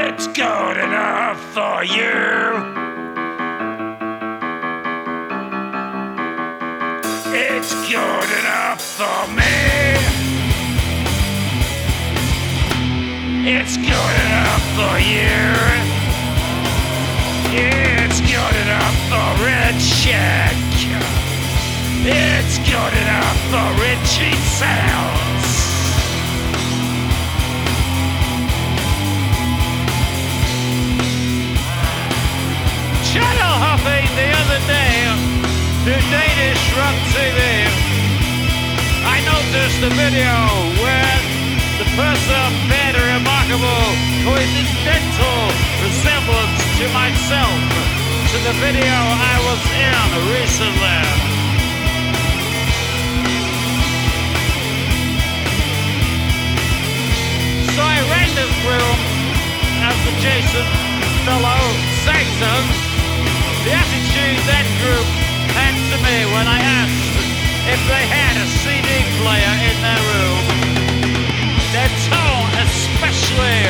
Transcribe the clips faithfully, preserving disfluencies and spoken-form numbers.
It's good enough for you. It's good enough for me. It's good enough for you. It's good enough for Richard. It's good enough for Richie Sounds. Channel hopping the other day to Danish Rock T V. I noticed a video where the person made a remarkable coincidental resemblance to myself to the video I was in recently. So I read this room as the Jason fellow Saxon. The attitude that group had to me when I asked if they had a C D player in their room. Their tone especially.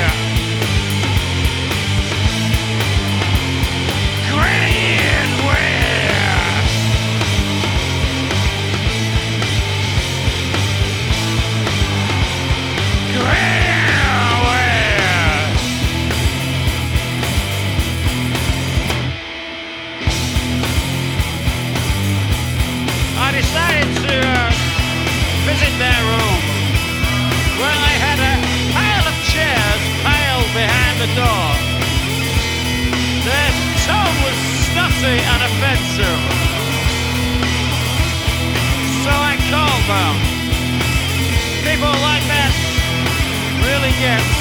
Greenware. Greenware. I decided to uh, visit their room. Well, they had a pile of chairs piled behind the door. Their tone was snotty and offensive. So I called them. People like that really get